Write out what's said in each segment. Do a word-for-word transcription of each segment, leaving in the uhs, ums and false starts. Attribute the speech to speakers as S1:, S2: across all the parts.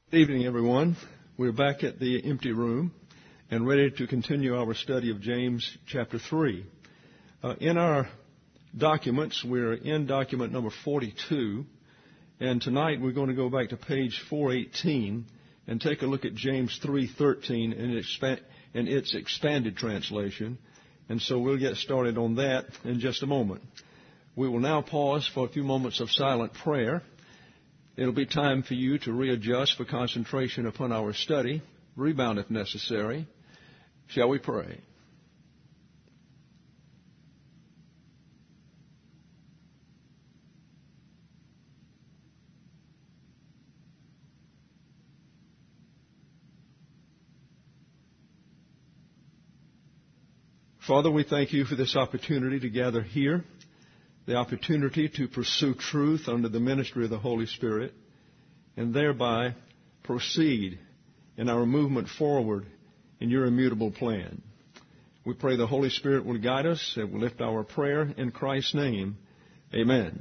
S1: Good evening, everyone. We're back at the empty room and ready to continue our study of James chapter three. Uh, in our documents, we're in document number forty-two, and tonight we're going to go back to page four eighteen and take a look at James three thirteen and, expa- and its expanded translation. And so we'll get started on that in just a moment. We will now pause for a few moments of silent prayer. It'll be time for you to readjust for concentration upon our study, rebound if necessary. Shall we pray? Father, we thank you for this opportunity to gather here, the opportunity to pursue truth under the ministry of the Holy Spirit, and thereby proceed in our movement forward in your immutable plan. We pray the Holy Spirit will guide us and will lift our prayer in Christ's name. Amen.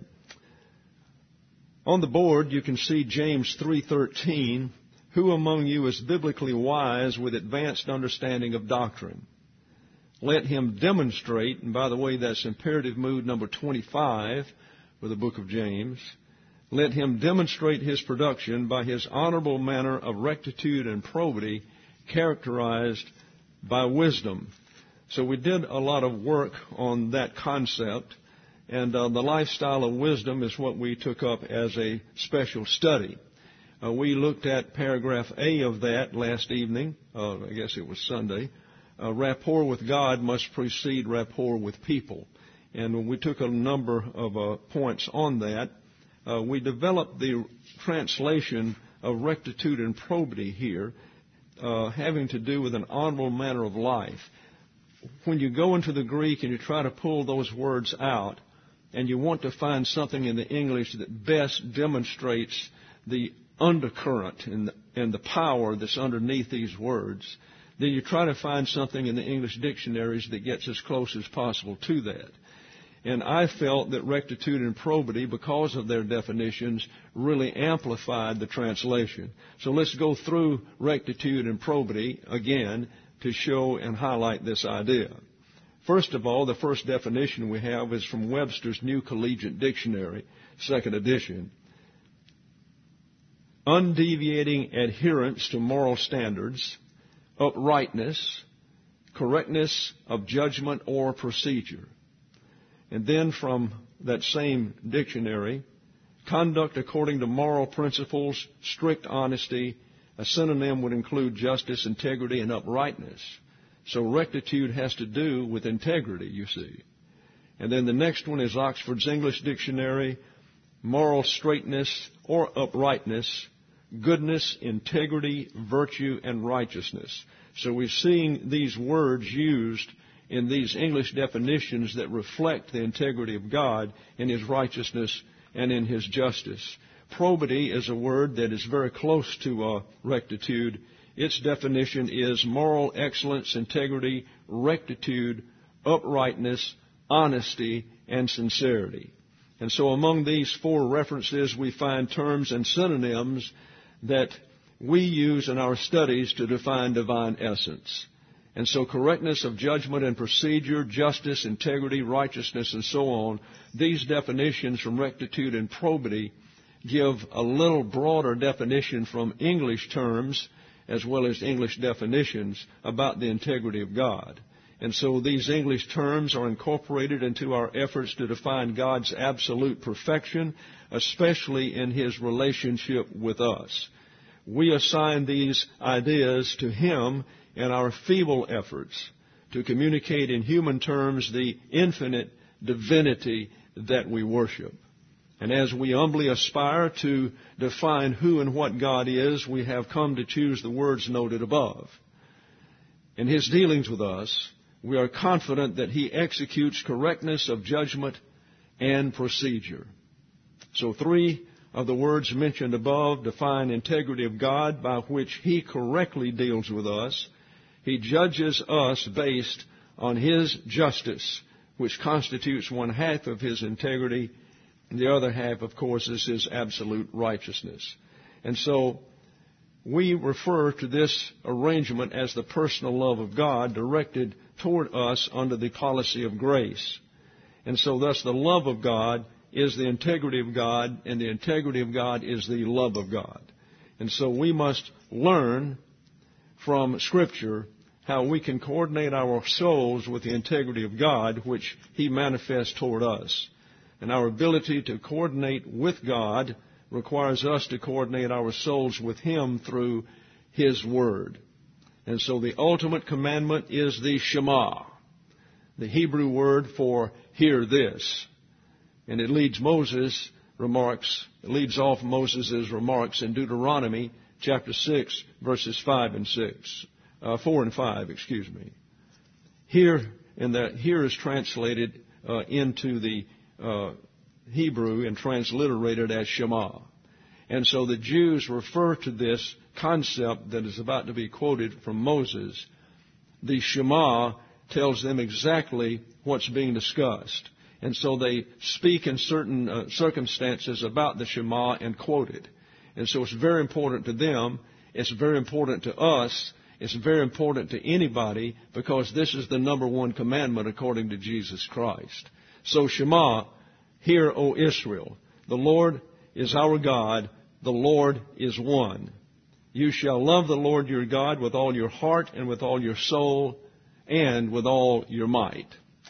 S1: On the board, you can see James three thirteen, who among you is biblically wise with advanced understanding of doctrine? Let him demonstrate, and by the way, that's imperative mood number twenty-five for the book of James. Let him demonstrate his production by his honorable manner of rectitude and probity, characterized by wisdom. So we did a lot of work on that concept, and uh, the lifestyle of wisdom is what we took up as a special study. Uh, we looked at paragraph A of that last evening. Uh, I guess it was Sunday. Uh, rapport with God must precede rapport with people. And when we took a number of uh, points on that, uh, we developed the translation of rectitude and probity here, uh, having to do with an honorable manner of life. When you go into the Greek and you try to pull those words out, and you want to find something in the English that best demonstrates the undercurrent and the, and the power that's underneath these words, then you try to find something in the English dictionaries that gets as close as possible to that. And I felt that rectitude and probity, because of their definitions, really amplified the translation. So let's go through rectitude and probity again to show and highlight this idea. First of all, the first definition we have is from Webster's New Collegiate Dictionary, second edition. Undeviating adherence to moral standards, uprightness, correctness of judgment or procedure. And then from that same dictionary, conduct according to moral principles, strict honesty. A synonym would include justice, integrity, and uprightness. So rectitude has to do with integrity, you see. And then the next one is Oxford's English Dictionary, moral straightness or uprightness, goodness, integrity, virtue, and righteousness. So we're seeing these words used in these English definitions that reflect the integrity of God in His righteousness and in His justice. Probity is a word that is very close to uh, rectitude. Its definition is moral excellence, integrity, rectitude, uprightness, honesty, and sincerity. And so among these four references, we find terms and synonyms that we use in our studies to define divine essence. And so correctness of judgment and procedure, justice, integrity, righteousness, and so on, these definitions from rectitude and probity give a little broader definition from English terms as well as English definitions about the integrity of God. And so these English terms are incorporated into our efforts to define God's absolute perfection, especially in His relationship with us. We assign these ideas to Him in our feeble efforts to communicate in human terms the infinite divinity that we worship. And as we humbly aspire to define who and what God is, we have come to choose the words noted above. In His dealings with us, we are confident that He executes correctness of judgment and procedure. So three of the words mentioned above define integrity of God by which He correctly deals with us. He judges us based on His justice, which constitutes one half of His integrity. And the other half, of course, is His absolute righteousness. And so we refer to this arrangement as the personal love of God directed toward us under the policy of grace. And so thus the love of God is the integrity of God, and the integrity of God is the love of God. And so we must learn from Scripture how we can coordinate our souls with the integrity of God, which He manifests toward us. And our ability to coordinate with God requires us to coordinate our souls with Him through His Word. And so the ultimate commandment is the Shema, the Hebrew word for hear this. And it leads Moses' remarks, it leads off Moses' remarks in Deuteronomy chapter six, verses five and six. Uh, four and five, excuse me. Here, and that here is translated uh, into the uh, Hebrew and transliterated as Shema. And so the Jews refer to this concept that is about to be quoted from Moses. The Shema tells them exactly what's being discussed. And so they speak in certain uh, circumstances about the Shema and quote it. And so it's very important to them. It's very important to us. It's very important to anybody because this is the number one commandment according to Jesus Christ. So Shema, hear, O Israel, the Lord is our God, the Lord is one. You shall love the Lord your God with all your heart and with all your soul and with all your might.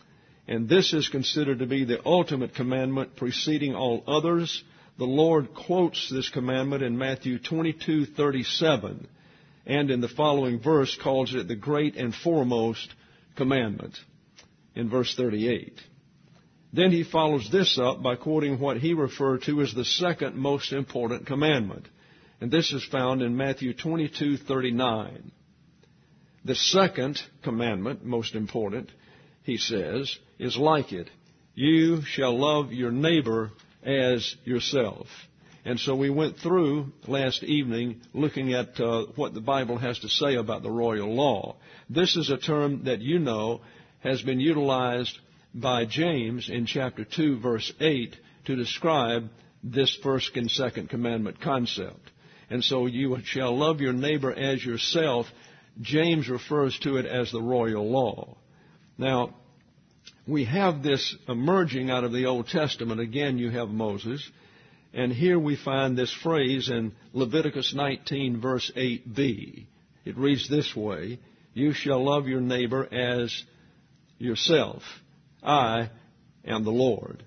S1: And this is considered to be the ultimate commandment preceding all others. The Lord quotes this commandment in Matthew twenty-two thirty-seven. And in the following verse calls it the great and foremost commandment in verse thirty-eight. Then he follows this up by quoting what he referred to as the second most important commandment. And this is found in Matthew twenty-two thirty-nine. The second commandment, most important, he says, is like it. You shall love your neighbor as yourself. And so we went through last evening looking at uh, what the Bible has to say about the royal law. This is a term that you know has been utilized by James in chapter two, verse eight, to describe this first and second commandment concept. And so you shall love your neighbor as yourself. James refers to it as the royal law. Now, we have this emerging out of the Old Testament. Again, you have Moses. And here we find this phrase in Leviticus nineteen, verse eight b. It reads this way, you shall love your neighbor as yourself. I am the Lord.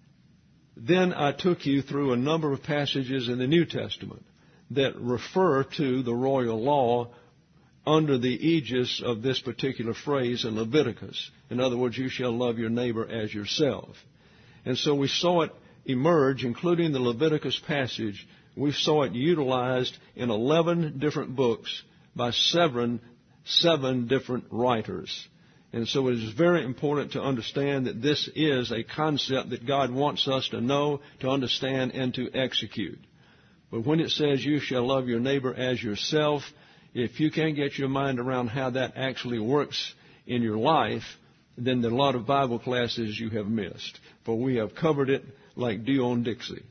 S1: Then I took you through a number of passages in the New Testament that refer to the royal law under the aegis of this particular phrase in Leviticus. In other words, you shall love your neighbor as yourself. And so we saw it emerge, including the Leviticus passage. We saw it utilized in eleven different books by seven, seven different writers. And so it is very important to understand that this is a concept that God wants us to know, to understand, and to execute. But when it says you shall love your neighbor as yourself, if you can't get your mind around how that actually works in your life, then there are a lot of Bible classes you have missed. For we have covered it like Dion Dixie.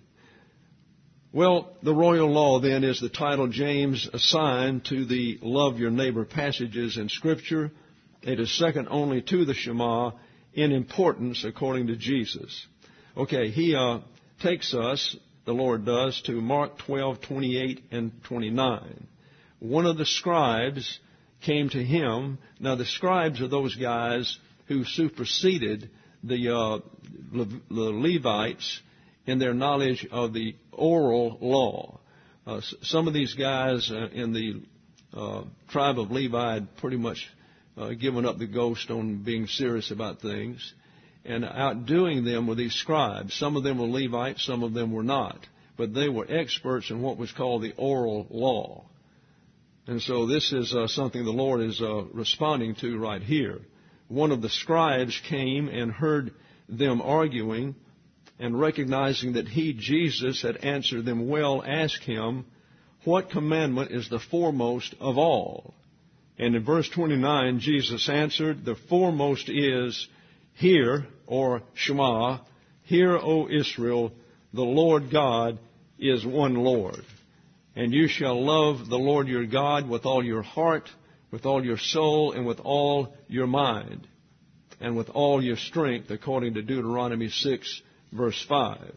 S1: Well, the royal law then is the title James assigned to the love your neighbor passages in Scripture. It is second only to the Shema in importance according to Jesus. Okay, he uh, takes us, the Lord does, to Mark twelve, twenty-eight and twenty-nine. One of the scribes came to him. Now, the scribes are those guys who superseded the, uh, Le- the Levites in their knowledge of the oral law. Uh, s- some of these guys uh, in the uh, tribe of Levi had pretty much uh, given up the ghost on being serious about things. And outdoing them were these scribes. Some of them were Levites, some of them were not. But they were experts in what was called the oral law. And so this is uh, something the Lord is uh, responding to right here. One of the scribes came and heard them arguing, and recognizing that he, Jesus, had answered them well, asked him, what commandment is the foremost of all? And in verse twenty-nine, Jesus answered, the foremost is, hear, or Shema, hear, O Israel, the Lord God is one Lord. And you shall love the Lord your God with all your heart, with all your soul, and with all your mind, and with all your strength, according to Deuteronomy six, verse five.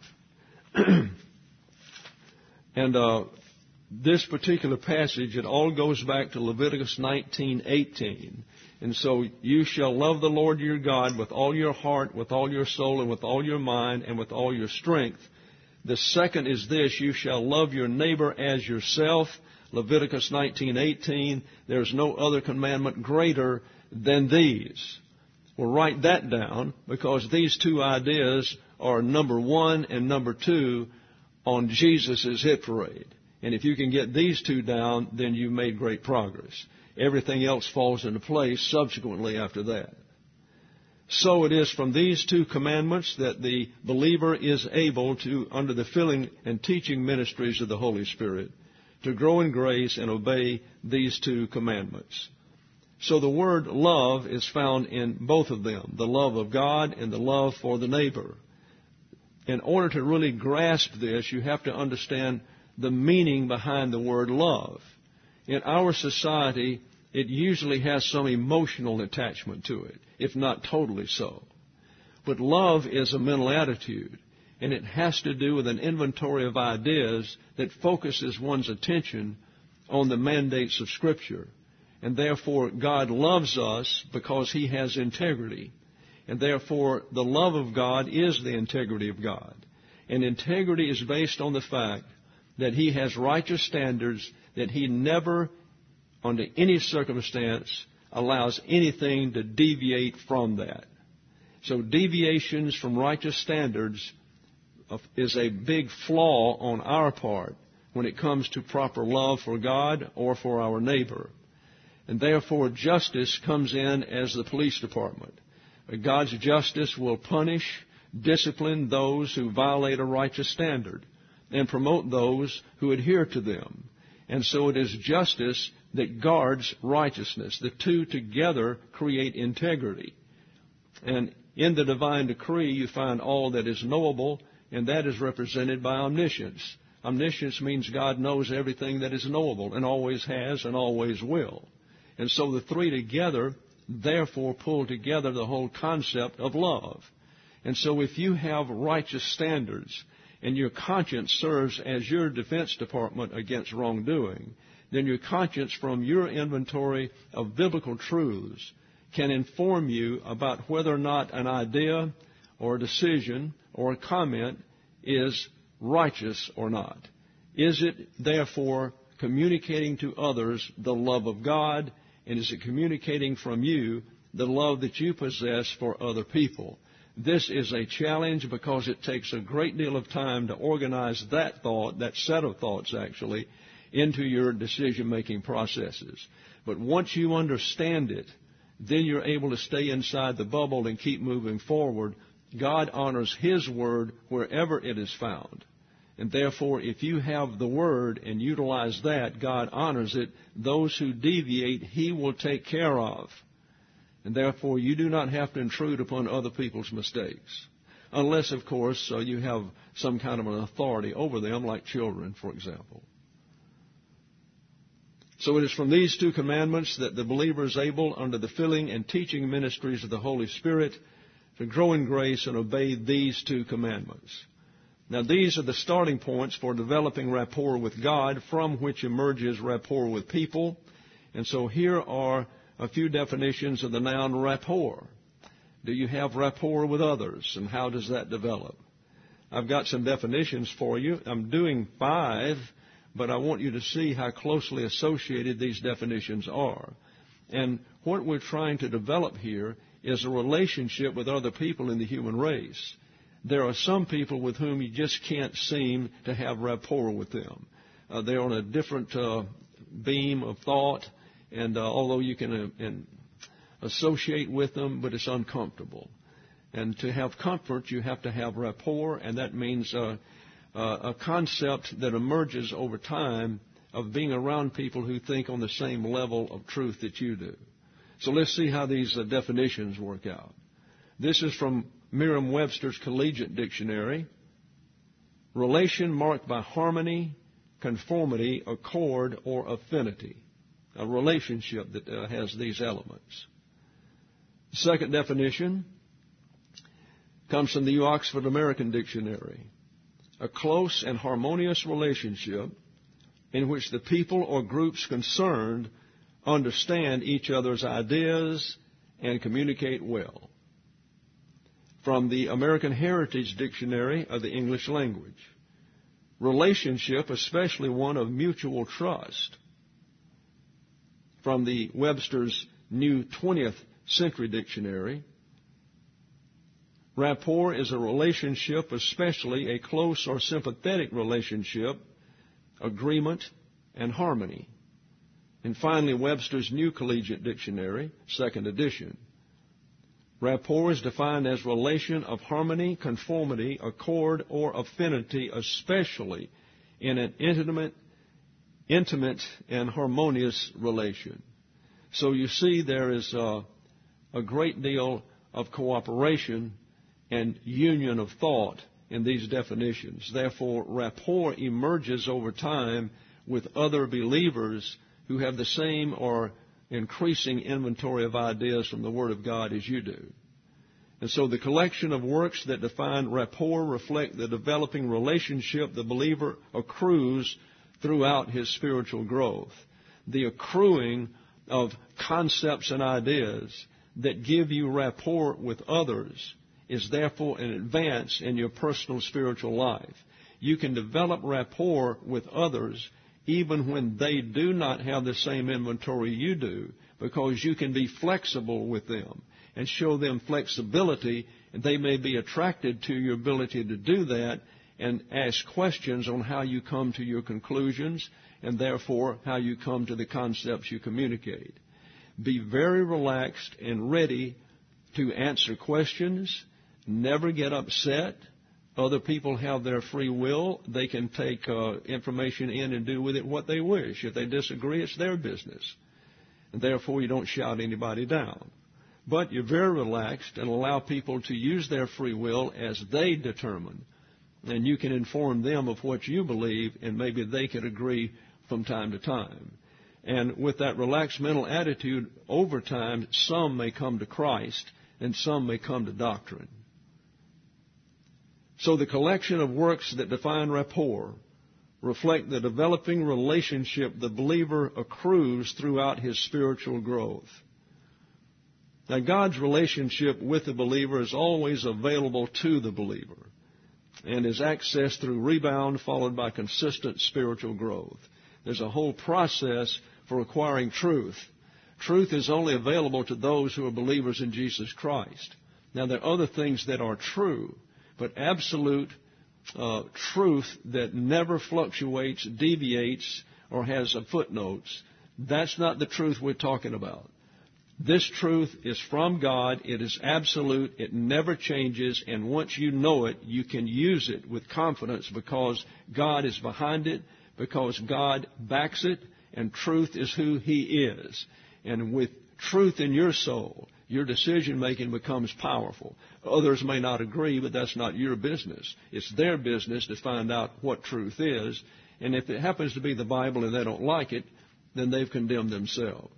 S1: And uh, this particular passage, it all goes back to Leviticus nineteen eighteen. And so you shall love the Lord your God with all your heart, with all your soul, and with all your mind, and with all your strength. The second is this: you shall love your neighbor as yourself. Leviticus nineteen eighteen. There's no other commandment greater than these. Well, write that down, because these two ideas are number one and number two on Jesus' hit parade. And if you can get these two down, then you've made great progress. Everything else falls into place subsequently after that. So it is from these two commandments that the believer is able to, under the filling and teaching ministries of the Holy Spirit, to grow in grace and obey these two commandments. So the word love is found in both of them, the love of God and the love for the neighbor. In order to really grasp this, you have to understand the meaning behind the word love. In our society, it usually has some emotional attachment to it, if not totally so. But love is a mental attitude, and it has to do with an inventory of ideas that focuses one's attention on the mandates of Scripture. And therefore, God loves us because He has integrity. And therefore, the love of God is the integrity of God. And integrity is based on the fact that He has righteous standards, that He never, under any circumstance, allows anything to deviate from that. So deviations from righteous standards is a big flaw on our part when it comes to proper love for God or for our neighbor. And therefore, justice comes in as the police department. God's justice will punish, discipline those who violate a righteous standard, and promote those who adhere to them. And so it is justice that guards righteousness. The two together create integrity. And in the divine decree, you find all that is knowable, and that is represented by omniscience. Omniscience means God knows everything that is knowable, and always has and always will. And so the three together, therefore, pull together the whole concept of love. And so if you have righteous standards, and your conscience serves as your defense department against wrongdoing, then your conscience, from your inventory of biblical truths, can inform you about whether or not an idea or a decision or a comment is righteous or not. Is it, therefore, communicating to others the love of God, and is it communicating from you the love that you possess for other people? This is a challenge because it takes a great deal of time to organize that thought, that set of thoughts actually, into your decision-making processes. But once you understand it, then you're able to stay inside the bubble and keep moving forward. God honors His word wherever it is found. And therefore, if you have the word and utilize that, God honors it. Those who deviate, He will take care of. And therefore, you do not have to intrude upon other people's mistakes. Unless, of course, uh, you have some kind of an authority over them, like children, for example. So it is from these two commandments that the believer is able, under the filling and teaching ministries of the Holy Spirit, to grow in grace and obey these two commandments. Now, these are the starting points for developing rapport with God, from which emerges rapport with people. And so here are a few definitions of the noun rapport. Do you have rapport with others, and how does that develop? I've got some definitions for you. I'm doing five, but I want you to see how closely associated these definitions are. And what we're trying to develop here is a relationship with other people in the human race. There are some people with whom you just can't seem to have rapport with them. Uh, they're on a different uh, beam of thought, and uh, although you can uh, and associate with them, but it's uncomfortable. And to have comfort, you have to have rapport, and that means uh, uh, a concept that emerges over time of being around people who think on the same level of truth that you do. So let's see how these uh, definitions work out. This is from Merriam-Webster's Collegiate Dictionary. Relation marked by harmony, conformity, accord, or affinity. A relationship that uh, has these elements. The second definition comes from the New Oxford American Dictionary. A close and harmonious relationship in which the people or groups concerned understand each other's ideas and communicate well. From the American Heritage Dictionary of the English Language. Relationship, especially one of mutual trust. From the Webster's New twentieth Century Dictionary. Rapport is a relationship, especially a close or sympathetic relationship, agreement, and harmony. And finally, Webster's New Collegiate Dictionary, second edition. Rapport is defined as relation of harmony, conformity, accord, or affinity, especially in an intimate, intimate and harmonious relation. So you see there is a, a great deal of cooperation and union of thought in these definitions. Therefore, rapport emerges over time with other believers who have the same or increasing inventory of ideas from the Word of God as you do. And so the collection of works that define rapport reflect the developing relationship the believer accrues throughout his spiritual growth. The accruing of concepts and ideas that give you rapport with others is therefore an advance in your personal spiritual life. You can develop rapport with others even when they do not have the same inventory you do, because you can be flexible with them and show them flexibility, and they may be attracted to your ability to do that and ask questions on how you come to your conclusions and therefore how you come to the concepts you communicate. Be very relaxed and ready to answer questions. Never get upset. Other people have their free will. They can take uh, information in and do with it what they wish. If they disagree, it's their business. And therefore, you don't shout anybody down. But you're very relaxed and allow people to use their free will as they determine. And you can inform them of what you believe, and maybe they could agree from time to time. And with that relaxed mental attitude, over time, some may come to Christ and some may come to doctrine. So the collection of works that define rapport reflect the developing relationship the believer accrues throughout his spiritual growth. Now, God's relationship with the believer is always available to the believer and is accessed through rebound followed by consistent spiritual growth. There's a whole process for acquiring truth. Truth is only available to those who are believers in Jesus Christ. Now, there are other things that are true, but absolute uh, truth that never fluctuates, deviates, or has a footnotes, that's not the truth we're talking about. This truth is from God. It is absolute. It never changes. And once you know it, you can use it with confidence because God is behind it, because God backs it, and truth is who He is. And with truth in your soul, your decision-making becomes powerful. Others may not agree, but that's not your business. It's their business to find out what truth is. And if it happens to be the Bible and they don't like it, then they've condemned themselves.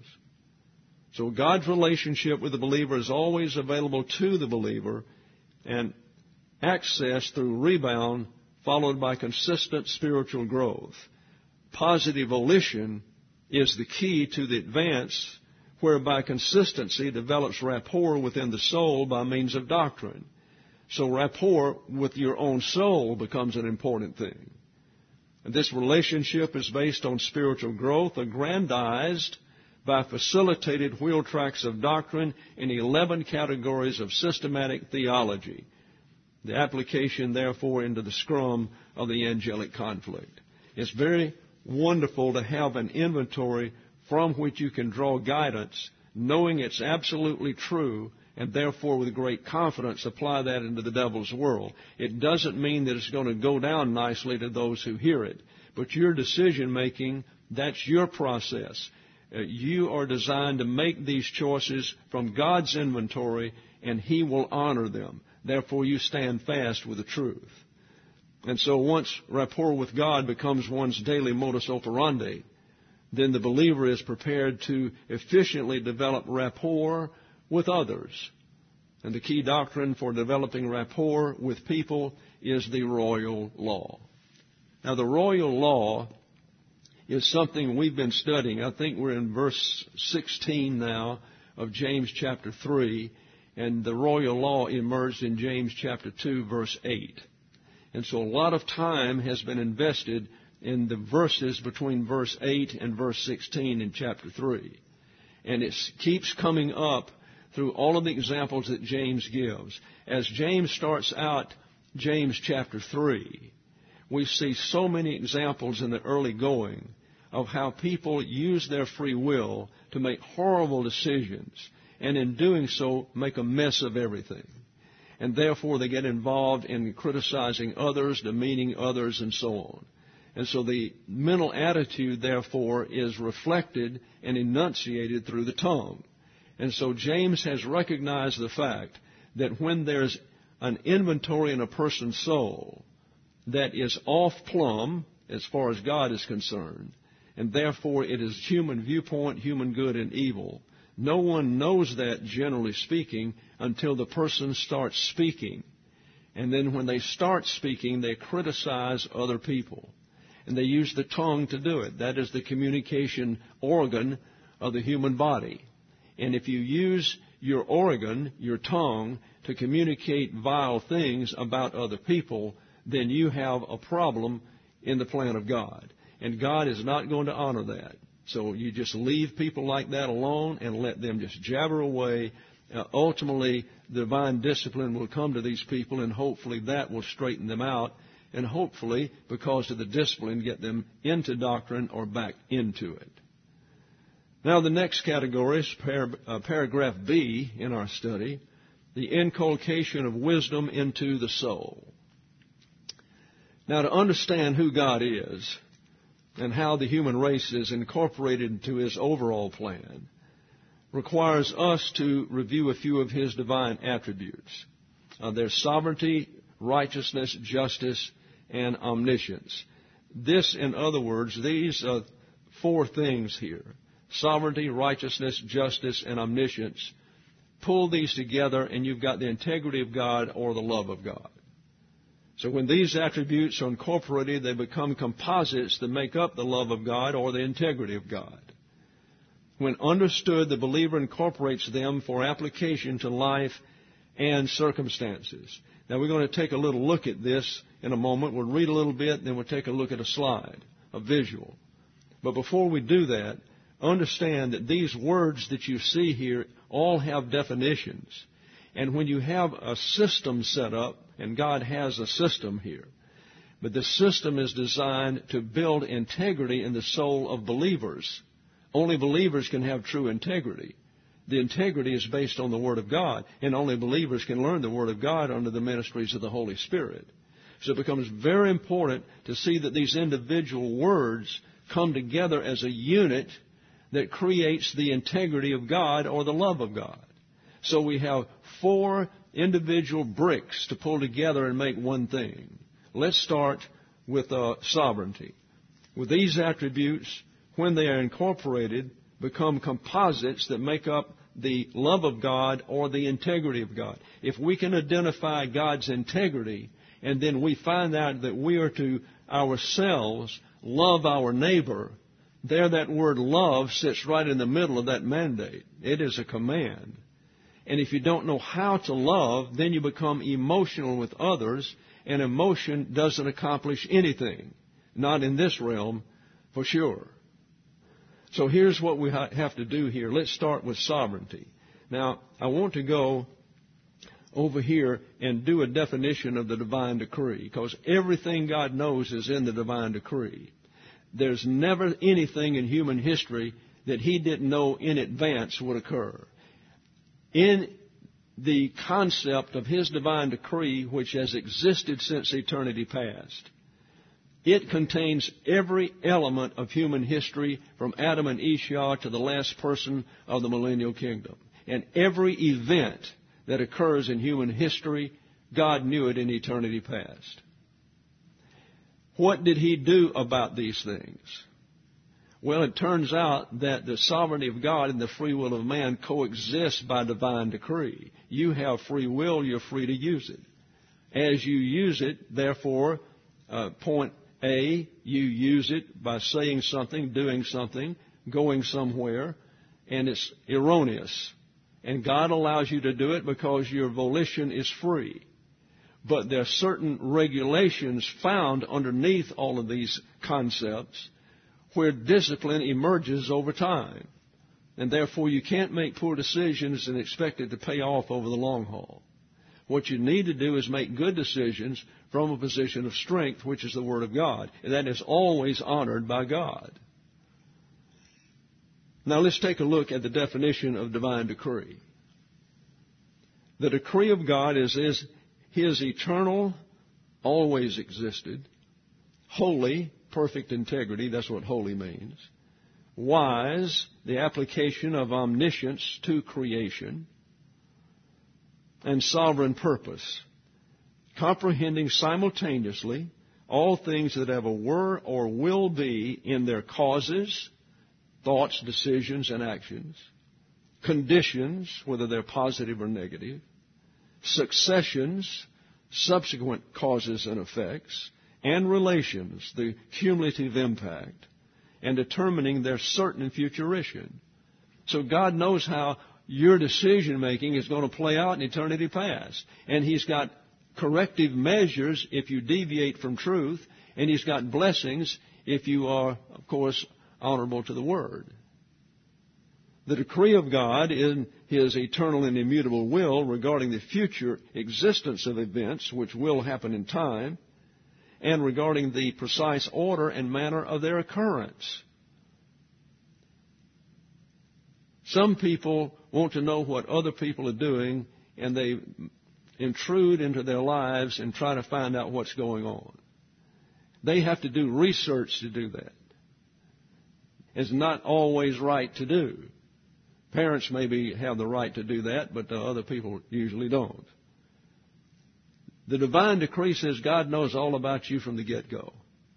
S1: So God's relationship with the believer is always available to the believer and accessed through rebound followed by consistent spiritual growth. Positive volition is the key to the advance whereby consistency develops rapport within the soul by means of doctrine. So rapport with your own soul becomes an important thing. And this relationship is based on spiritual growth, aggrandized by facilitated wheel tracks of doctrine in eleven categories of systematic theology. The application, therefore, into the scrum of the angelic conflict. It's very wonderful to have an inventory from which you can draw guidance, knowing it's absolutely true, and therefore with great confidence apply that into the devil's world. It doesn't mean that it's going to go down nicely to those who hear it, but your decision-making, that's your process. Uh, you are designed to make these choices from God's inventory, and He will honor them. Therefore, you stand fast with the truth. And so once rapport with God becomes one's daily modus operandi, then the believer is prepared to efficiently develop rapport with others. And the key doctrine for developing rapport with people is the royal law. Now, the royal law is something we've been studying. I think we're in verse sixteen now of James chapter three, and the royal law emerged in James chapter two, verse eight. And so a lot of time has been invested in the verses between verse eight and verse sixteen in chapter three. And it keeps coming up through all of the examples that James gives. As James starts out James chapter three, we see so many examples in the early going of how people use their free will to make horrible decisions, and in doing so make a mess of everything. And therefore they get involved in criticizing others, demeaning others, and so on. And so the mental attitude, therefore, is reflected and enunciated through the tongue. And so James has recognized the fact that when there's an inventory in a person's soul that is off plumb as far as God is concerned, and therefore it is human viewpoint, human good and evil, no one knows that, generally speaking, until the person starts speaking. And then when they start speaking, they criticize other people. And they use the tongue to do it. That is the communication organ of the human body. And if you use your organ, your tongue, to communicate vile things about other people, then you have a problem in the plan of God. And God is not going to honor that. So you just leave people like that alone and let them just jabber away. Uh, ultimately, divine discipline will come to these people, and hopefully that will straighten them out. And hopefully, because of the discipline, get them into doctrine or back into it. Now, the next category is par- uh, paragraph B in our study, the inculcation of wisdom into the soul. Now, to understand who God is and how the human race is incorporated into His overall plan requires us to review a few of His divine attributes. Uh, there's sovereignty, righteousness, justice, and omniscience. This, in other words, these uh, four things here, sovereignty, righteousness, justice, and omniscience, pull these together and you've got the integrity of God or the love of God. So when these attributes are incorporated, they become composites that make up the love of God or the integrity of God. When understood, the believer incorporates them for application to life and circumstances. Now, we're going to take a little look at this in a moment. We'll read a little bit, then we'll take a look at a slide, a visual. But before we do that, understand that these words that you see here all have definitions. And when you have a system set up, and God has a system here, but the system is designed to build integrity in the soul of believers. Only believers can have true integrity. The integrity is based on the Word of God, and only believers can learn the Word of God under the ministries of the Holy Spirit. So it becomes very important to see that these individual words come together as a unit that creates the integrity of God or the love of God. So we have four individual bricks to pull together and make one thing. Let's start with uh, sovereignty. With these attributes, when they are incorporated, become composites that make up the love of God or the integrity of God. If we can identify God's integrity, and then we find out that we are to ourselves love our neighbor, there that word love sits right in the middle of that mandate. It is a command. And if you don't know how to love, then you become emotional with others, and emotion doesn't accomplish anything. Not in this realm, for sure. So here's what we ha- have to do here. Let's start with sovereignty. Now, I want to go over here and do a definition of the divine decree, because everything God knows is in the divine decree. There's never anything in human history that He didn't know in advance would occur. In the concept of His divine decree, which has existed since eternity past, it contains every element of human history from Adam and Esau to the last person of the millennial kingdom. And every event that occurs in human history, God knew it in eternity past. What did He do about these things? Well, it turns out that the sovereignty of God and the free will of man coexist by divine decree. You have free will, you're free to use it. As you use it, therefore, uh, point A, you use it by saying something, doing something, going somewhere, and it's erroneous. And God allows you to do it because your volition is free. But there are certain regulations found underneath all of these concepts where discipline emerges over time. And therefore you can't make poor decisions and expect it to pay off over the long haul. What you need to do is make good decisions from a position of strength, which is the Word of God. And that is always honored by God. Now let's take a look at the definition of divine decree. The decree of God is, is His eternal, always existed, holy, perfect integrity, that's what holy means. Wise, the application of omniscience to creation. And sovereign purpose, comprehending simultaneously all things that ever were or will be in their causes, thoughts, decisions, and actions, conditions, whether they're positive or negative, successions, subsequent causes and effects, and relations, the cumulative impact, and determining their certain futuration. So God knows how your decision-making is going to play out in eternity past. And He's got corrective measures if you deviate from truth, and He's got blessings if you are, of course, honorable to the Word. The decree of God in His eternal and immutable will regarding the future existence of events which will happen in time, and regarding the precise order and manner of their occurrence. Some people want to know what other people are doing, and they intrude into their lives and try to find out what's going on. They have to do research to do that. It's not always right to do. Parents maybe have the right to do that, but the other people usually don't. The divine decree says God knows all about you from the get-go.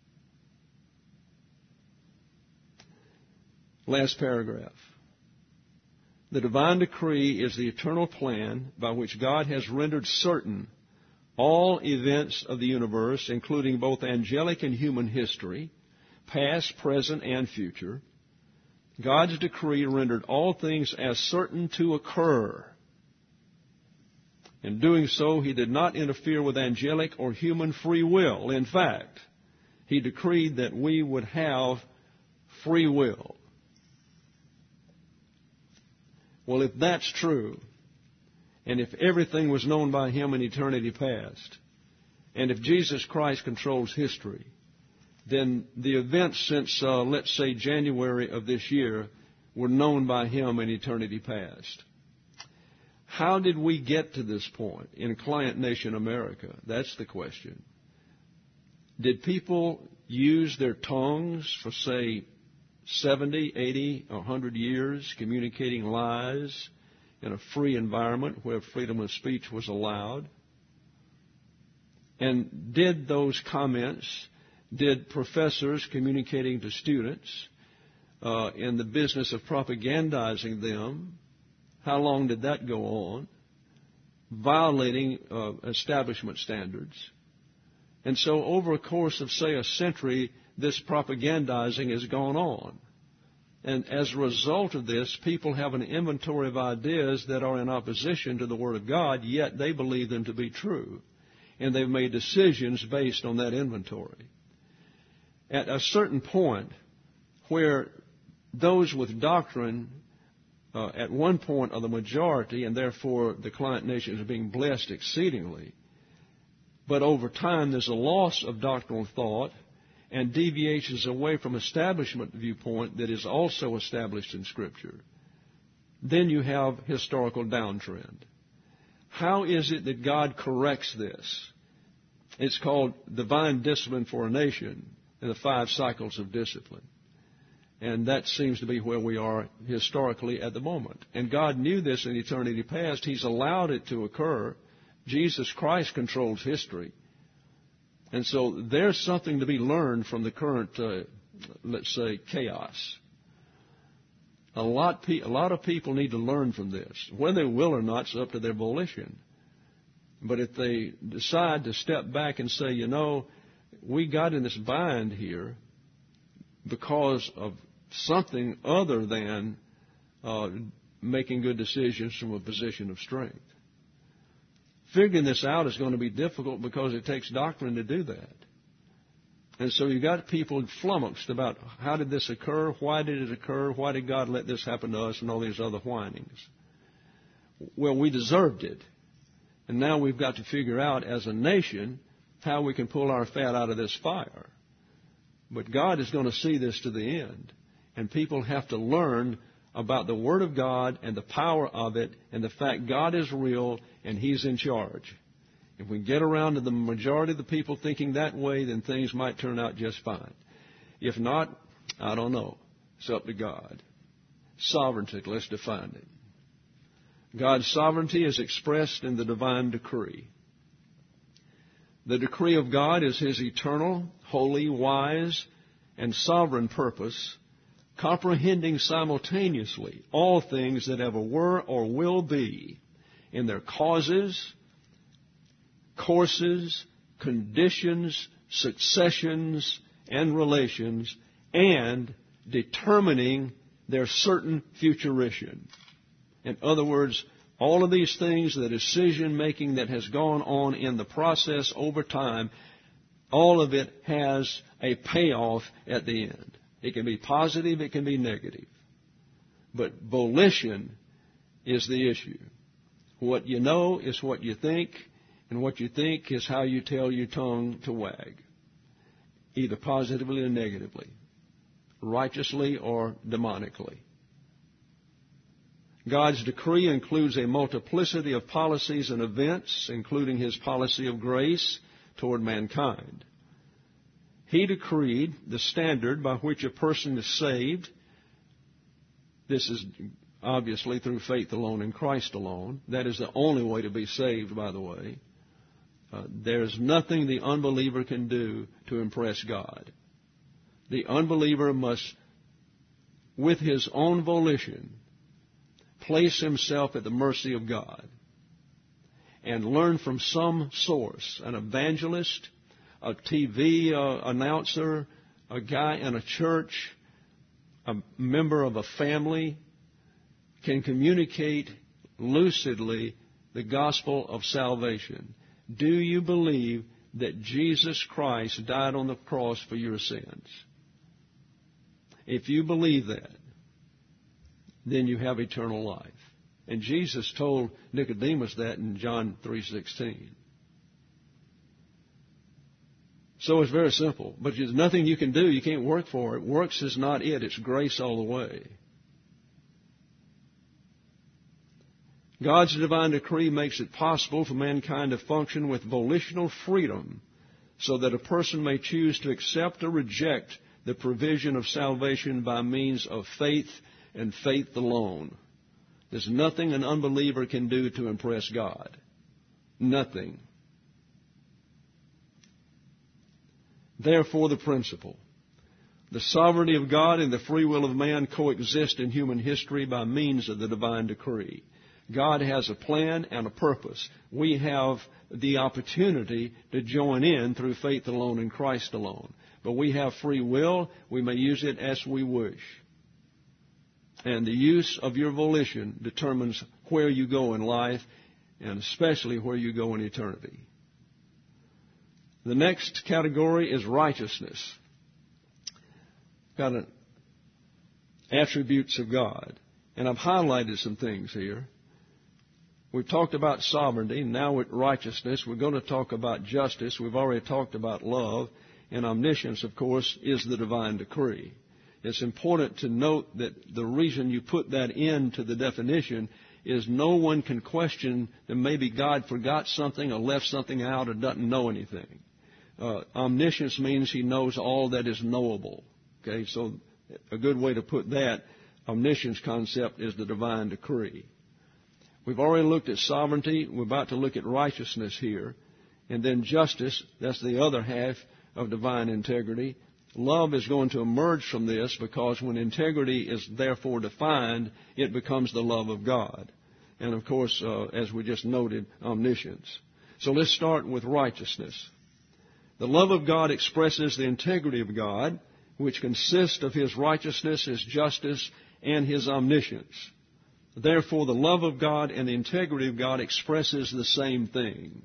S1: Last paragraph. The divine decree is the eternal plan by which God has rendered certain all events of the universe, including both angelic and human history, past, present, and future. God's decree rendered all things as certain to occur. In doing so, He did not interfere with angelic or human free will. In fact, He decreed that we would have free will. Well, if that's true, and if everything was known by Him in eternity past, and if Jesus Christ controls history, then the events since, uh, let's say, January of this year were known by Him in eternity past. How did we get to this point in Client Nation America? That's the question. Did people use their tongues for, say, seventy, eighty, one hundred years, communicating lies in a free environment where freedom of speech was allowed? And did those comments, did professors communicating to students uh, in the business of propagandizing them, how long did that go on, violating uh, establishment standards? And so over a course of, say, a century, this propagandizing has gone on. And as a result of this, people have an inventory of ideas that are in opposition to the Word of God, yet they believe them to be true. And they've made decisions based on that inventory. At a certain point where those with doctrine uh, at one point are the majority, and therefore the client nations are being blessed exceedingly, but over time there's a loss of doctrinal thought and deviations away from establishment viewpoint that is also established in Scripture, then you have historical downtrend. How is it that God corrects this? It's called divine discipline for a nation and the five cycles of discipline. And that seems to be where we are historically at the moment. And God knew this in eternity past. He's allowed it to occur. Jesus Christ controls history. And so there's something to be learned from the current, uh, let's say, chaos. A lot, pe- a lot of people need to learn from this. Whether they will or not is up to their volition. But if they decide to step back and say, you know, we got in this bind here because of something other than uh, making good decisions from a position of strength. Figuring this out is going to be difficult because it takes doctrine to do that. And so you got people flummoxed about how did this occur, why did it occur, why did God let this happen to us, and all these other whinings. Well, we deserved it. And now we've got to figure out as a nation how we can pull our fat out of this fire. But God is going to see this to the end. And people have to learn about the Word of God and the power of it and the fact God is real and He's in charge. If we get around to the majority of the people thinking that way, then things might turn out just fine. If not, I don't know. It's up to God. Sovereignty, let's define it. God's sovereignty is expressed in the divine decree. The decree of God is His eternal, holy, wise, and sovereign purpose, comprehending simultaneously all things that ever were or will be in their causes, courses, conditions, successions, and relations, and determining their certain futuration. In other words, all of these things, the decision-making that has gone on in the process over time, all of it has a payoff at the end. It can be positive, it can be negative. But volition is the issue. What you know is what you think, and what you think is how you tell your tongue to wag, either positively or negatively, righteously or demonically. God's decree includes a multiplicity of policies and events, including His policy of grace toward mankind. He decreed the standard by which a person is saved. This is obviously through faith alone in Christ alone. That is the only way to be saved, by the way. Uh, there's nothing the unbeliever can do to impress God. The unbeliever must, with his own volition, place himself at the mercy of God and learn from some source, an evangelist, a T V uh, announcer, a guy in a church, a member of a family, can communicate lucidly the gospel of salvation. Do you believe that Jesus Christ died on the cross for your sins? If you believe that, then you have eternal life. And Jesus told Nicodemus that in John three sixteen. So it's very simple. But there's nothing you can do. You can't work for it. Works is not it. It's grace all the way. God's divine decree makes it possible for mankind to function with volitional freedom so that a person may choose to accept or reject the provision of salvation by means of faith and faith alone. There's nothing an unbeliever can do to impress God. Nothing. Therefore, the principle. The sovereignty of God and the free will of man coexist in human history by means of the divine decree. God has a plan and a purpose. We have the opportunity to join in through faith alone in Christ alone. But we have free will. We may use it as we wish. And the use of your volition determines where you go in life, and especially where you go in eternity. The next category is righteousness. Got an attributes of God. And I've highlighted some things here. We've talked about sovereignty. Now with righteousness, we're going to talk about justice. We've already talked about love. And omniscience, of course, is the divine decree. It's important to note that the reason you put that into the definition is no one can question that maybe God forgot something or left something out or doesn't know anything. Uh, omniscience means He knows all that is knowable. Okay, so a good way to put that omniscience concept is the divine decree. We've already looked at sovereignty. We're about to look at righteousness here. And then justice, that's the other half of divine integrity. Love is going to emerge from this, because when integrity is therefore defined, it becomes the love of God. And of course, uh, as we just noted, omniscience. So let's start with righteousness. The love of God expresses the integrity of God, which consists of His righteousness, His justice, and His omniscience. Therefore, the love of God and the integrity of God expresses the same thing.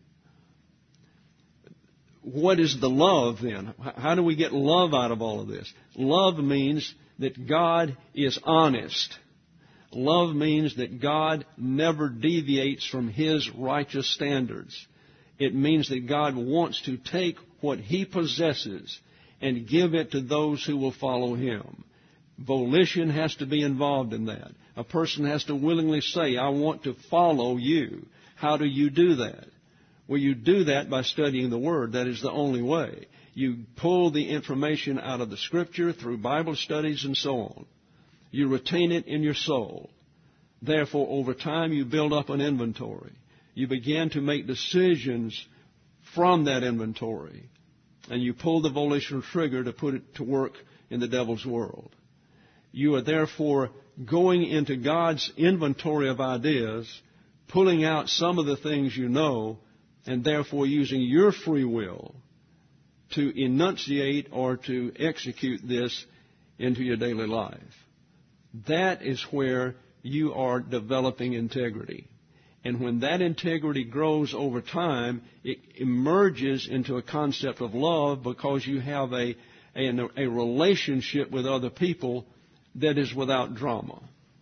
S1: What is the love then? How do we get love out of all of this? Love means that God is honest. Love means that God never deviates from His righteous standards. It means that God wants to take what He possesses and give it to those who will follow Him. Volition has to be involved in that. A person has to willingly say, I want to follow you. How do you do that? Well, you do that by studying the Word. That is the only way. You pull the information out of the Scripture through Bible studies and so on. You retain it in your soul. Therefore, over time, you build up an inventory. You begin to make decisions from that inventory. And you pull the volitional trigger to put it to work in the devil's world. You are therefore going into God's inventory of ideas, pulling out some of the things you know, and therefore using your free will to enunciate or to execute this into your daily life. That is where you are developing integrity. And when that integrity grows over time, it emerges into a concept of love, because you have a, a, a relationship with other people that is without drama.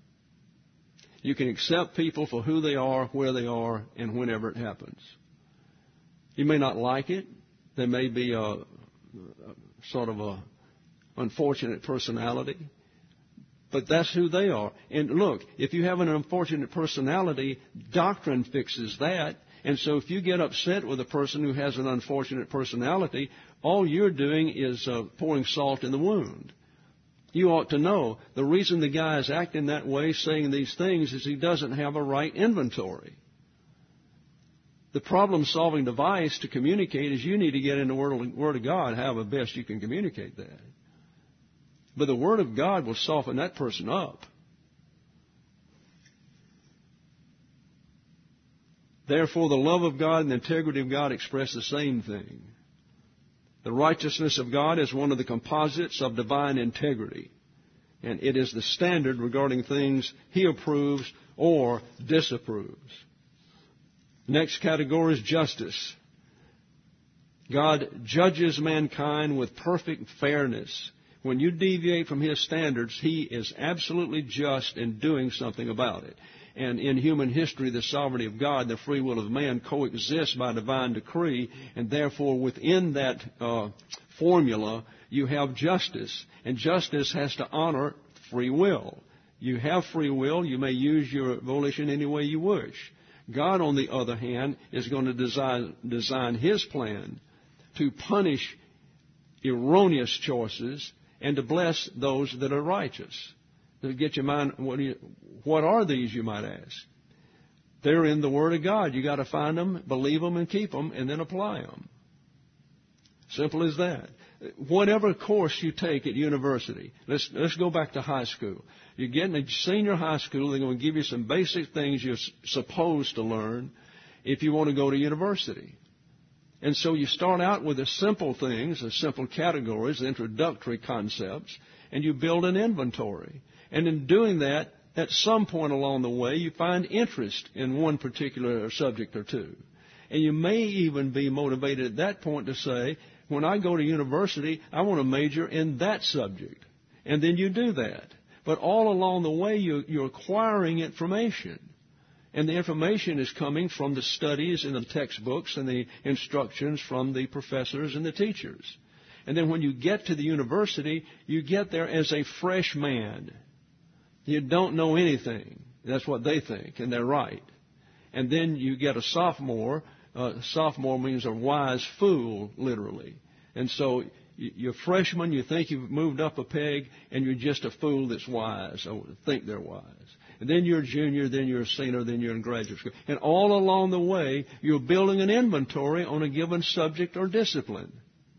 S1: You can accept people for who they are, where they are, and whenever it happens. You may not like it. There may be a, a sort of a unfortunate personality. But that's who they are. And look, if you have an unfortunate personality, doctrine fixes that. And so if you get upset with a person who has an unfortunate personality, all you're doing is uh, pouring salt in the wound. You ought to know the reason the guy is acting that way, saying these things, is he doesn't have a right inventory. The problem-solving device to communicate is you need to get in the Word, Word of God, however best you can communicate that. But the Word of God will soften that person up. Therefore, the love of God and the integrity of God express the same thing. The righteousness of God is one of the composites of divine integrity, and it is the standard regarding things He approves or disapproves. Next category is justice. God judges mankind with perfect fairness. When you deviate from His standards, He is absolutely just in doing something about it. And in human history, the sovereignty of God, the free will of man, coexist by divine decree, and therefore within that uh, formula, you have justice. And justice has to honor free will. You have free will. You may use your volition any way you wish. God, on the other hand, is going to design, design His plan to punish erroneous choices and to bless those that are righteous. To get your mind, what, do you, what are these, you might ask? They're in the Word of God. You got to find them, believe them, and keep them, and then apply them. Simple as that. Whatever course you take at university, let's let's go back to high school. You get in a senior high school, they're going to give you some basic things you're supposed to learn if you want to go to university. And so you start out with the simple things, the simple categories, the introductory concepts, and you build an inventory. And in doing that, at some point along the way, you find interest in one particular subject or two. And you may even be motivated at that point to say, when I go to university, I want to major in that subject. And then you do that. But all along the way, you're, you're acquiring information. And the information is coming from the studies in the textbooks and the instructions from the professors and the teachers. And then when you get to the university, you get there as a fresh man. You don't know anything. That's what they think, and they're right. And then you get a sophomore. Uh, sophomore means a wise fool, literally. And so you're a freshman, you think you've moved up a peg, and you're just a fool that's wise, or think they're wise. And then you're a junior, then you're a senior, then you're in graduate school. And all along the way, you're building an inventory on a given subject or discipline.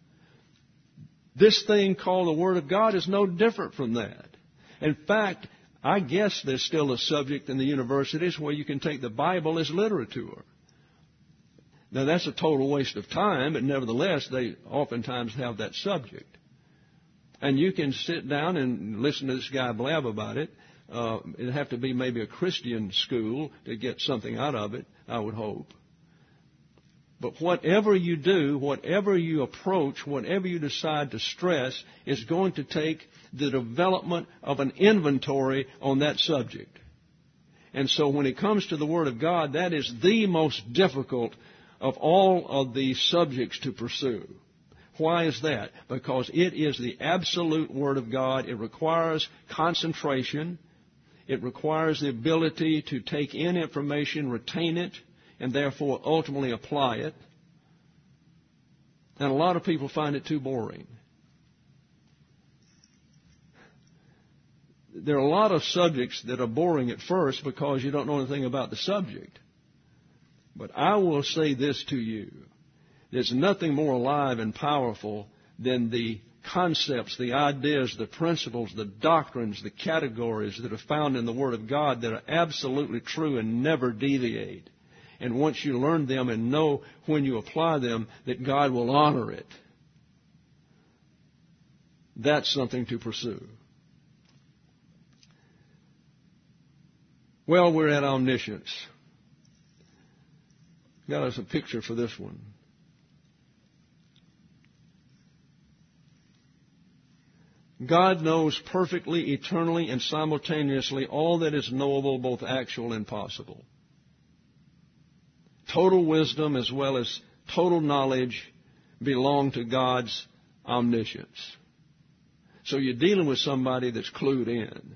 S1: This thing called the Word of God is no different from that. In fact, I guess there's still a subject in the universities where you can take the Bible as literature. Now, that's a total waste of time, but nevertheless, they oftentimes have that subject. And you can sit down and listen to this guy blab about it. Uh, it'd have to be maybe a Christian school to get something out of it, I would hope. But whatever you do, whatever you approach, whatever you decide to stress, is going to take the development of an inventory on that subject. And so when it comes to the Word of God, that is the most difficult of all of the subjects to pursue. Why is that? Because it is the absolute Word of God. It requires concentration. It requires the ability to take in information, retain it, and therefore ultimately apply it. And a lot of people find it too boring. There are a lot of subjects that are boring at first because you don't know anything about the subject. But I will say this to you. There's nothing more alive and powerful than the concepts, the ideas, the principles, the doctrines, the categories that are found in the Word of God that are absolutely true and never deviate. And once you learn them and know when you apply them that God will honor it, that's something to pursue. Well, we're at omniscience. Got us a picture for this one. God knows perfectly, eternally, and simultaneously all that is knowable, both actual and possible. Total wisdom as well as total knowledge belong to God's omniscience. So you're dealing with somebody that's clued in.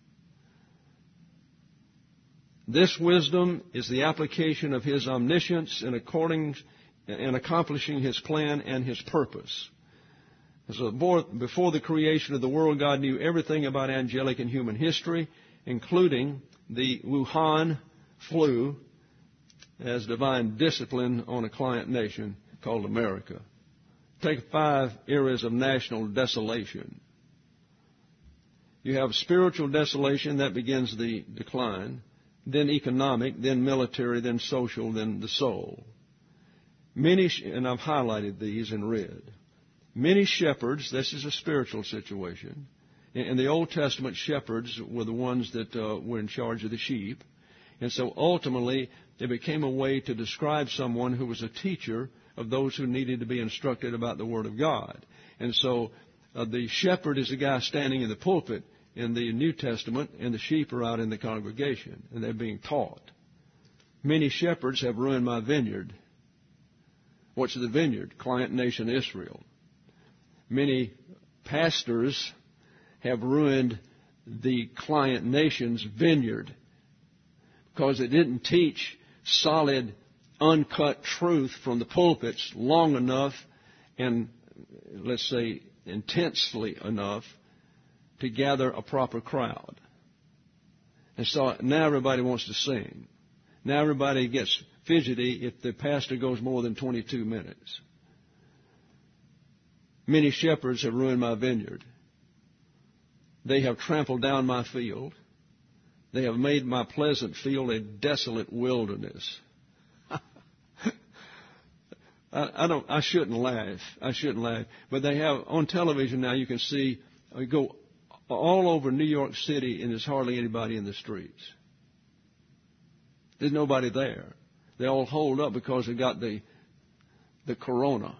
S1: This wisdom is the application of His omniscience in according in accomplishing His plan and His purpose. So before the creation of the world, God knew everything about angelic and human history, including the Wuhan flu as divine discipline on a client nation called America. Take five areas of national desolation. You have spiritual desolation, that begins the decline, then economic, then military, then social, then the soul. Many, and I've highlighted these in red. Many shepherds, this is a spiritual situation. In the Old Testament, shepherds were the ones that uh, were in charge of the sheep. And so ultimately, it became a way to describe someone who was a teacher of those who needed to be instructed about the Word of God. And so uh, the shepherd is the guy standing in the pulpit in the New Testament, and the sheep are out in the congregation, and they're being taught. Many shepherds have ruined my vineyard. What's the vineyard? Client nation Israel. Many pastors have ruined the client nation's vineyard because they didn't teach solid, uncut truth from the pulpits long enough and, let's say, intensely enough to gather a proper crowd. And so now everybody wants to sing. Now everybody gets fidgety if the pastor goes more than twenty-two minutes. Many shepherds have ruined my vineyard. They have trampled down my field. They have made my pleasant field a desolate wilderness. I, I don't. I shouldn't laugh. I shouldn't laugh. But they have on television now. You can see uh, go all over New York City, and there's hardly anybody in the streets. There's nobody there. They all holed up because they got the the corona.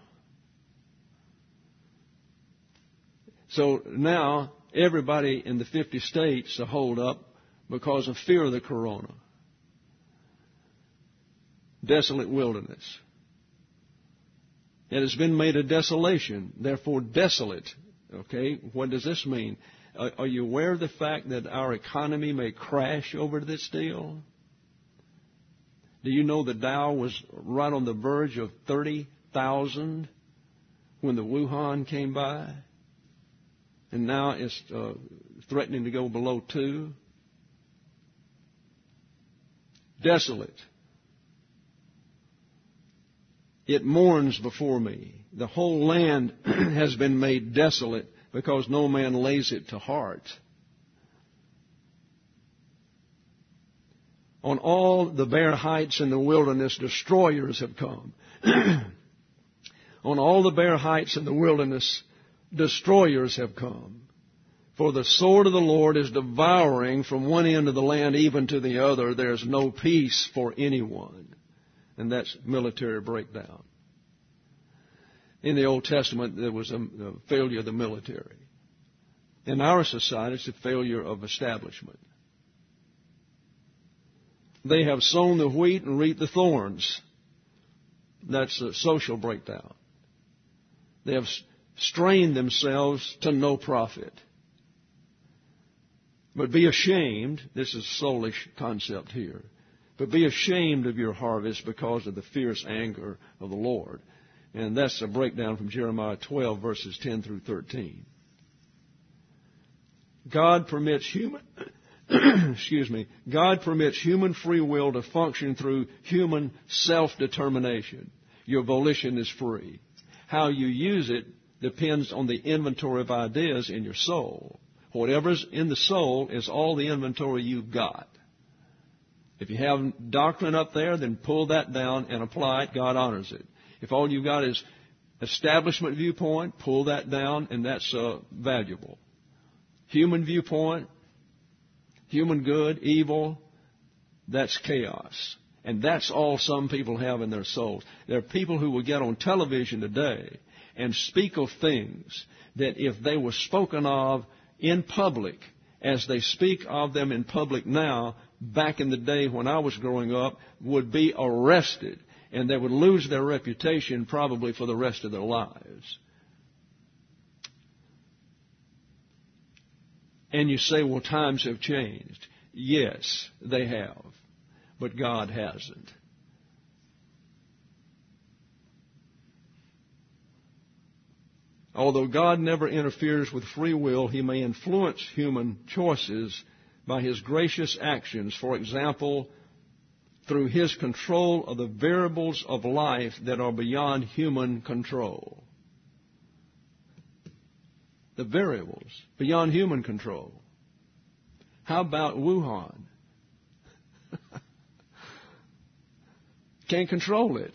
S1: So now everybody in the fifty states are holed up because of fear of the corona. Desolate wilderness. It has been made a desolation, therefore desolate. Okay, what does this mean? Are, are you aware of the fact that our economy may crash over this deal? Do you know the Dow was right on the verge of thirty thousand when the Wuhan came by, and now it's uh, threatening to go below two. Desolate. It mourns before me. The whole land has been made desolate because no man lays it to heart. On all the bare heights in the wilderness, destroyers have come. On all the bare heights in the wilderness, destroyers have come. For the sword of the Lord is devouring from one end of the land even to the other. There's no peace for anyone. And that's military breakdown. In the Old Testament, there was a, a failure of the military. In our society, it's a failure of establishment. They have sown the wheat and reaped the thorns. That's a social breakdown. They have strained themselves to no profit. But be ashamed, this is a soulish concept here, but be ashamed of your harvest because of the fierce anger of the Lord. And that's a breakdown from Jeremiah twelve, verses ten through thirteen. God permits human, excuse me, God permits human free will to function through human self-determination. Your volition is free. How you use it depends on the inventory of ideas in your soul. Whatever's in the soul is all the inventory you've got. If you have doctrine up there, then pull that down and apply it. God honors it. If all you've got is establishment viewpoint, pull that down, and that's uh, valuable. Human viewpoint, human good, evil, that's chaos. And that's all some people have in their souls. There are people who will get on television today and speak of things that if they were spoken of in public, as they speak of them in public now, back in the day when I was growing up, would be arrested, and they would lose their reputation probably for the rest of their lives. And you say, well, times have changed. Yes, they have, but God hasn't. Although God never interferes with free will, He may influence human choices by His gracious actions. For example, through His control of the variables of life that are beyond human control. The variables beyond human control. How about Wuhan? Can't control it.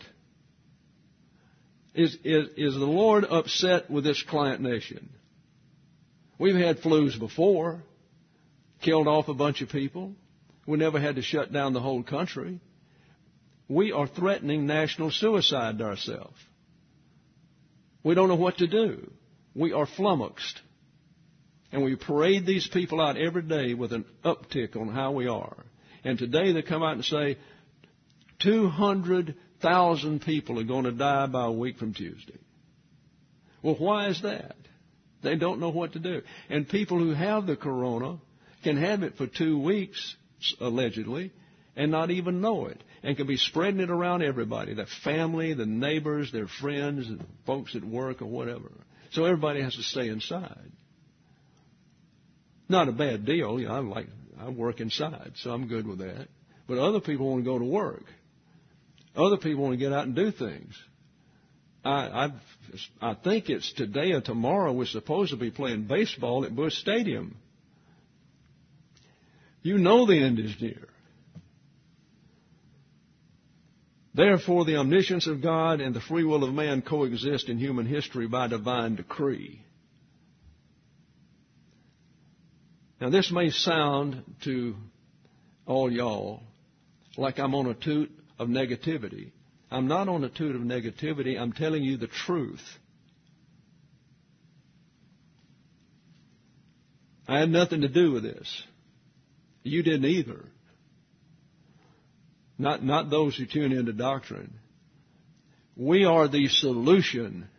S1: Is, is, is the Lord upset with this client nation? We've had flus before, killed off a bunch of people. We never had to shut down the whole country. We are threatening national suicide to ourselves. We don't know what to do. We are flummoxed. And we parade these people out every day with an uptick on how we are. And today they come out and say, two hundred thousand people are going to die by a week from Tuesday. Well, why is that? They don't know what to do. And people who have the corona can have it for two weeks, allegedly, and not even know it, and can be spreading it around everybody, their family, the neighbors, their friends, and folks at work or whatever. So everybody has to stay inside. Not a bad deal. You know, I like I work inside, so I'm good with that. But other people want to go to work. Other people want to get out and do things. I, I've, I think it's today or tomorrow we're supposed to be playing baseball at Busch Stadium. You know the end is near. Therefore, the omniscience of God and the free will of man coexist in human history by divine decree. Now, this may sound to all y'all like I'm on a toot of negativity. I'm not on a toot of negativity. I'm telling you the truth. I had nothing to do with this. You didn't either. Not, not those who tune into doctrine. We are the solution.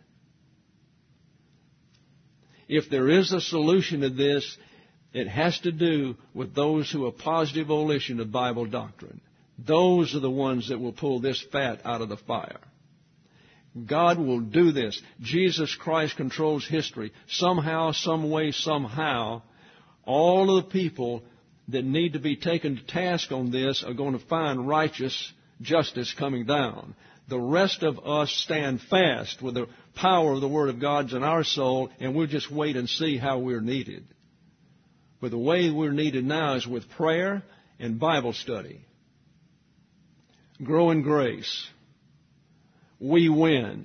S1: If there is a solution to this, it has to do with those who are positive volition of Bible doctrine. Those are the ones that will pull this fat out of the fire. God will do this. Jesus Christ controls history. Somehow, some way, somehow, all of the people that need to be taken to task on this are going to find righteous justice coming down. The rest of us stand fast with the power of the Word of God in our soul, and we'll just wait and see how we're needed. But the way we're needed now is with prayer and Bible study. Grow in grace. We win.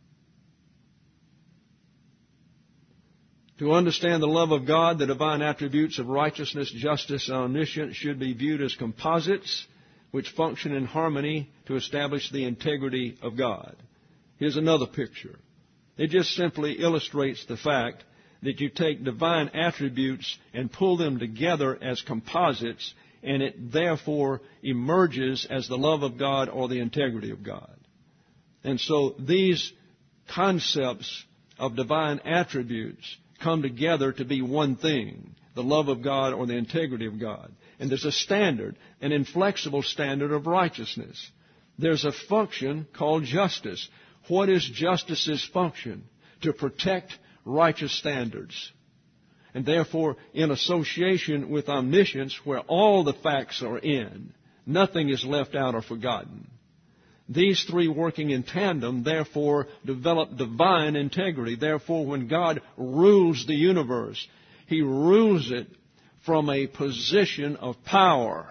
S1: To understand the love of God, the divine attributes of righteousness, justice, and omniscience should be viewed as composites which function in harmony to establish the integrity of God. Here's another picture. It just simply illustrates the fact that you take divine attributes and pull them together as composites, and it therefore emerges as the love of God or the integrity of God. And so these concepts of divine attributes come together to be one thing, the love of God or the integrity of God. And there's a standard, an inflexible standard of righteousness. There's a function called justice. What is justice's function? To protect righteous standards. And therefore, in association with omniscience, where all the facts are in, nothing is left out or forgotten. These three working in tandem, therefore, develop divine integrity. Therefore, when God rules the universe, He rules it from a position of power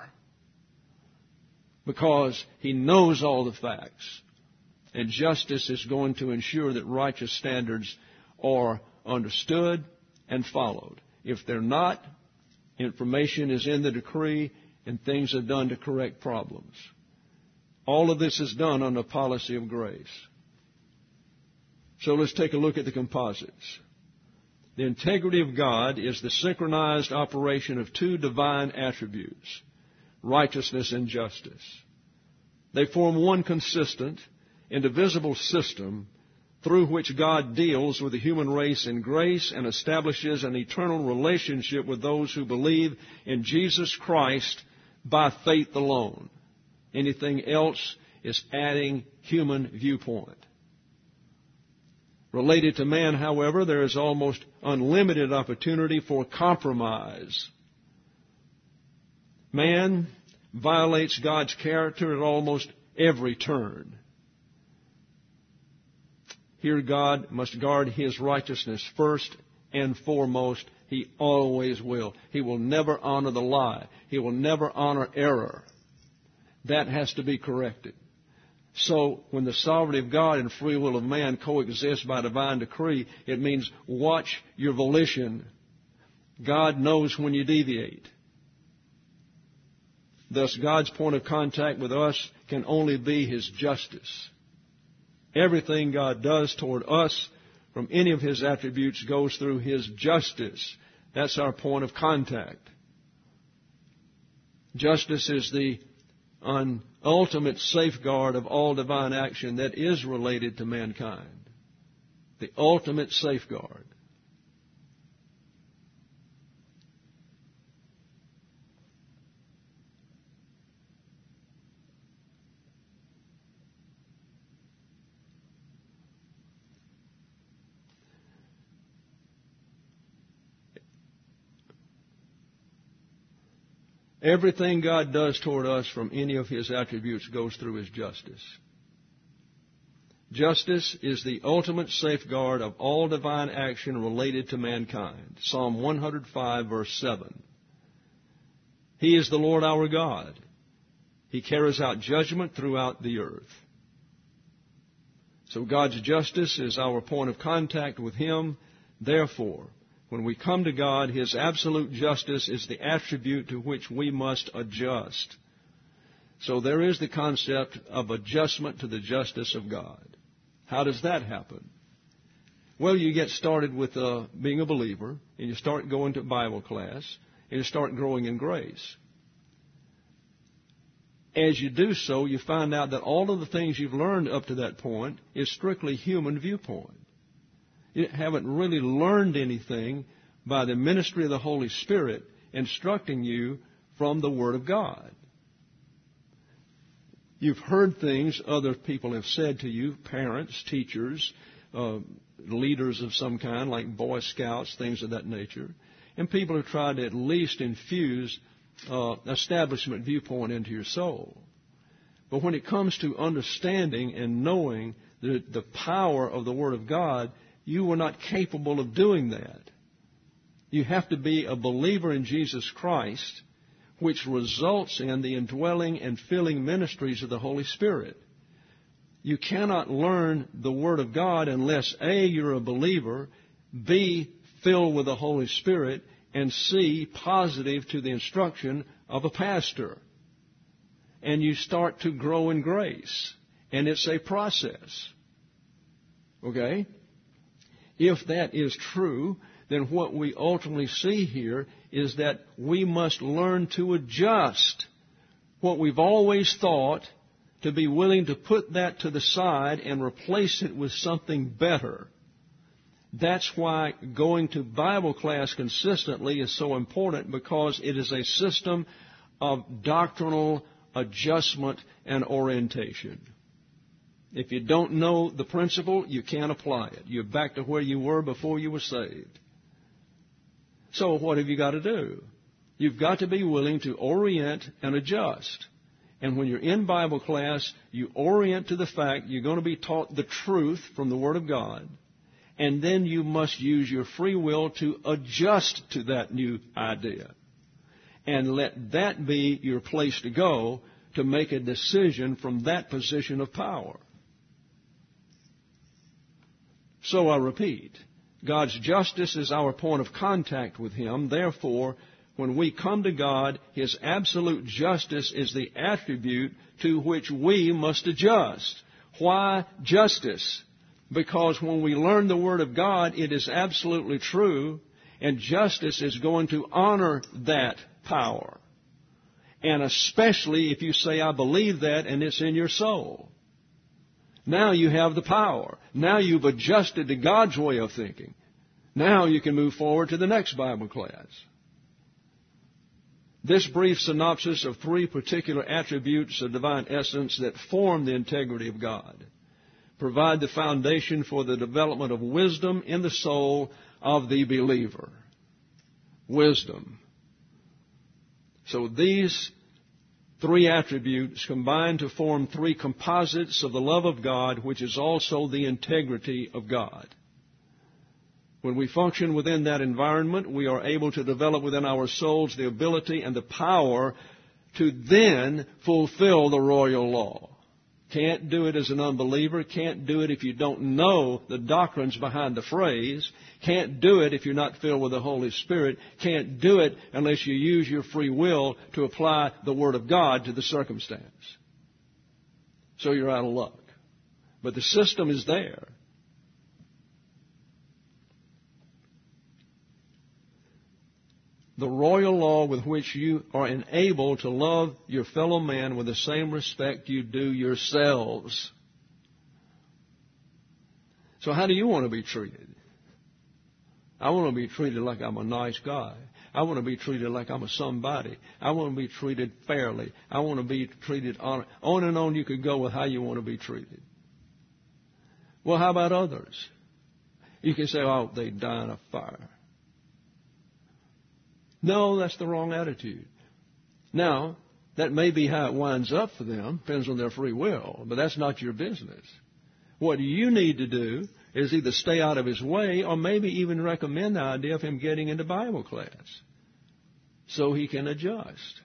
S1: because He knows all the facts. And justice is going to ensure that righteous standards are understood and followed. If they're not, information is in the decree and things are done to correct problems. All of this is done under a policy of grace. So let's take a look at the composites. The integrity of God is the synchronized operation of two divine attributes, righteousness and justice. They form one consistent, indivisible system through which God deals with the human race in grace and establishes an eternal relationship with those who believe in Jesus Christ by faith alone. Anything else is adding human viewpoint. Related to man, however, there is almost unlimited opportunity for compromise. Man violates God's character at almost every turn. Here God must guard His righteousness first and foremost. He always will. He will never honor the lie. He will never honor error. That has to be corrected. So when the sovereignty of God and free will of man coexist by divine decree, it means watch your volition. God knows when you deviate. Thus, God's point of contact with us can only be His justice. Everything God does toward us from any of His attributes goes through His justice. That's our point of contact. Justice is the an ultimate safeguard of all divine action that is related to mankind. The ultimate safeguard. Everything God does toward us from any of His attributes goes through His justice. Justice is the ultimate safeguard of all divine action related to mankind. Psalm one hundred five, verse seven. He is the Lord our God. He carries out judgment throughout the earth. So God's justice is our point of contact with Him. Therefore, when we come to God, His absolute justice is the attribute to which we must adjust. So there is the concept of adjustment to the justice of God. How does that happen? Well, you get started with uh, being a believer, and you start going to Bible class, and you start growing in grace. As you do so, you find out that all of the things you've learned up to that point is strictly human viewpoint. You haven't really learned anything by the ministry of the Holy Spirit instructing you from the Word of God. You've heard things other people have said to you, parents, teachers, uh, leaders of some kind, like Boy Scouts, things of that nature. And people have tried to at least infuse uh, establishment viewpoint into your soul. But when it comes to understanding and knowing the, the power of the Word of God, you were not capable of doing that. You have to be a believer in Jesus Christ, which results in the indwelling and filling ministries of the Holy Spirit. You cannot learn the Word of God unless, A, you're a believer, B, filled with the Holy Spirit, and C, positive to the instruction of a pastor. And you start to grow in grace. And it's a process. Okay? If that is true, then what we ultimately see here is that we must learn to adjust what we've always thought, to be willing to put that to the side and replace it with something better. That's why going to Bible class consistently is so important, because it is a system of doctrinal adjustment and orientation. If you don't know the principle, you can't apply it. You're back to where you were before you were saved. So what have you got to do? You've got to be willing to orient and adjust. And when you're in Bible class, you orient to the fact you're going to be taught the truth from the Word of God. And then you must use your free will to adjust to that new idea. And let that be your place to go to make a decision from that position of power. So I repeat, God's justice is our point of contact with Him. Therefore, when we come to God, His absolute justice is the attribute to which we must adjust. Why justice? Because when we learn the Word of God, it is absolutely true, and justice is going to honor that power. And especially if you say, I believe that, and it's in your soul. Now you have the power. Now you've adjusted to God's way of thinking. Now you can move forward to the next Bible class. This brief synopsis of three particular attributes of divine essence that form the integrity of God provide the foundation for the development of wisdom in the soul of the believer. Wisdom. So these three attributes combine to form three composites of the love of God, which is also the integrity of God. When we function within that environment, we are able to develop within our souls the ability and the power to then fulfill the royal law. Can't do it as an unbeliever. Can't do it if you don't know the doctrines behind the phrase. Can't do it if you're not filled with the Holy Spirit. Can't do it unless you use your free will to apply the Word of God to the circumstance. So you're out of luck. But the system is there. The royal law with which you are enabled to love your fellow man with the same respect you do yourselves. So how do you want to be treated? I want to be treated like I'm a nice guy. I want to be treated like I'm a somebody. I want to be treated fairly. I want to be treated on, on and on you could go with how you want to be treated. Well, how about others? You can say, oh, they die in a fire. No, that's the wrong attitude. Now, that may be how it winds up for them, depends on their free will, but that's not your business. What you need to do is either stay out of his way or maybe even recommend the idea of him getting into Bible class so he can adjust.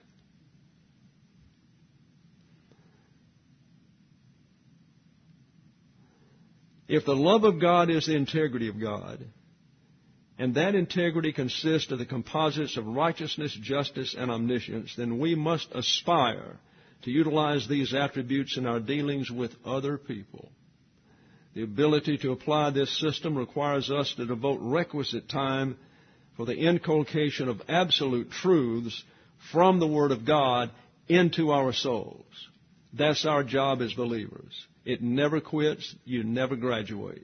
S1: If the love of God is the integrity of God, and that integrity consists of the composites of righteousness, justice, and omniscience, then we must aspire to utilize these attributes in our dealings with other people. The ability to apply this system requires us to devote requisite time for the inculcation of absolute truths from the Word of God into our souls. That's our job as believers. It never quits. You never graduate.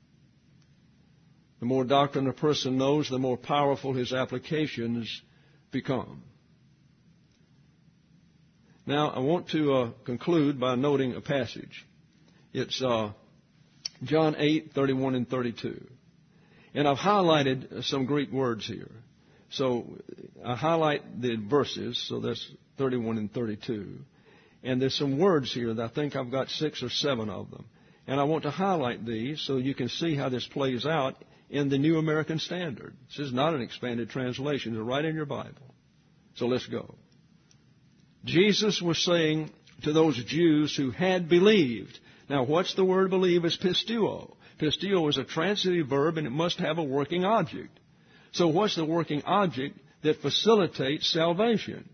S1: The more doctrine a person knows, the more powerful his applications become. Now, I want to uh, conclude by noting a passage. It's uh, John eight, thirty-one and thirty-two. And I've highlighted some Greek words here. So I highlight the verses, so that's thirty-one and thirty-two. And there's some words here that I think I've got six or seven of them. And I want to highlight these so you can see how this plays out in the New American Standard. This is not an expanded translation. It's right in your Bible. So let's go. Jesus was saying to those Jews who had believed. Now, what's the word believe? Is pisteuo. Pisteuo is a transitive verb, and it must have a working object. So what's the working object that facilitates salvation?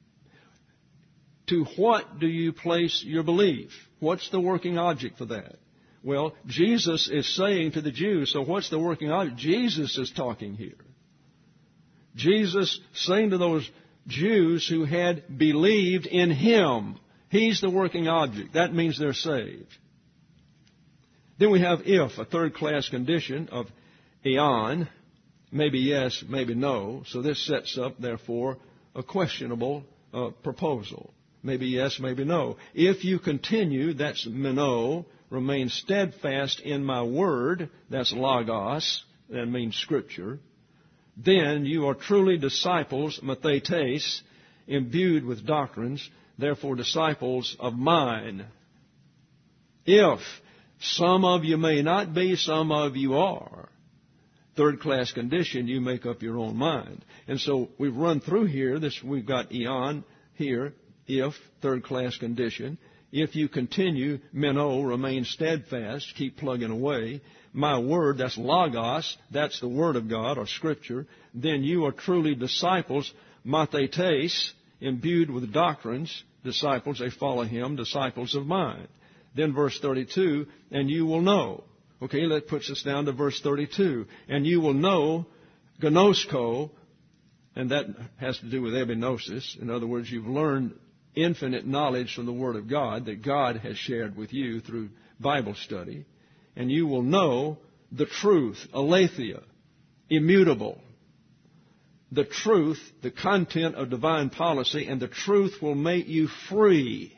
S1: To what do you place your belief? What's the working object for that? Well, Jesus is saying to the Jews, so what's the working object? Jesus is talking here. Jesus saying to those Jews who had believed in Him, He's the working object. That means they're saved. Then we have if, a third-class condition of eon, maybe yes, maybe no. So this sets up, therefore, a questionable uh, proposal. Maybe yes, maybe no. If you continue, that's meno, remain steadfast in my word, that's logos, that means scripture, then you are truly disciples, mathetes, imbued with doctrines, therefore disciples of mine. If some of you may not be, some of you are. Third-class condition, you make up your own mind. And so we've run through here, this we've got eon here, if, third-class condition. If you continue, meno, remain steadfast, keep plugging away. My word, that's logos, that's the word of God or scripture. Then you are truly disciples, mathetes, imbued with doctrines, disciples, they follow him, disciples of mine. Then verse thirty-two, and you will know. Okay, that puts us down to verse thirty-two. And you will know, gnosko, and that has to do with epignosis. In other words, you've learned infinite knowledge from the Word of God that God has shared with you through Bible study. And you will know the truth, aletheia, immutable. The truth, the content of divine policy, and the truth will make you free.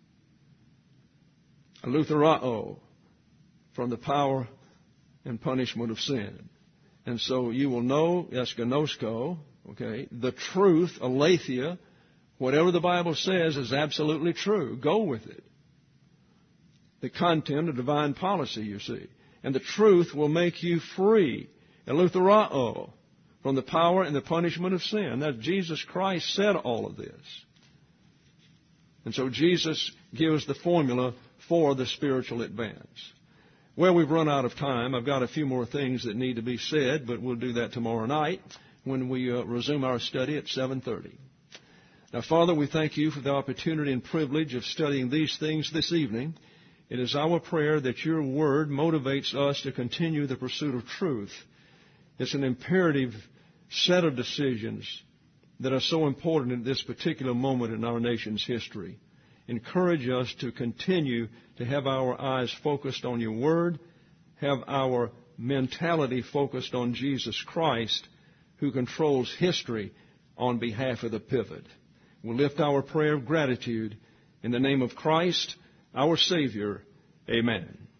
S1: Eleuterao, from the power and punishment of sin. And so you will know, esgnosko, okay, the truth, aletheia, whatever the Bible says is absolutely true. Go with it. The content of divine policy, you see. And the truth will make you free. Eleuterao, from the power and the punishment of sin. Now, Jesus Christ said all of this. And so Jesus gives the formula for the spiritual advance. Well, we've run out of time. I've got a few more things that need to be said, but we'll do that tomorrow night when we uh, resume our study at seven thirty. Now, Father, we thank you for the opportunity and privilege of studying these things this evening. It is our prayer that your word motivates us to continue the pursuit of truth. It's an imperative set of decisions that are so important at this particular moment in our nation's history. Encourage us to continue to have our eyes focused on your word, have our mentality focused on Jesus Christ, who controls history on behalf of the pivot. We'll lift our prayer of gratitude in the name of Christ, our Savior. Amen.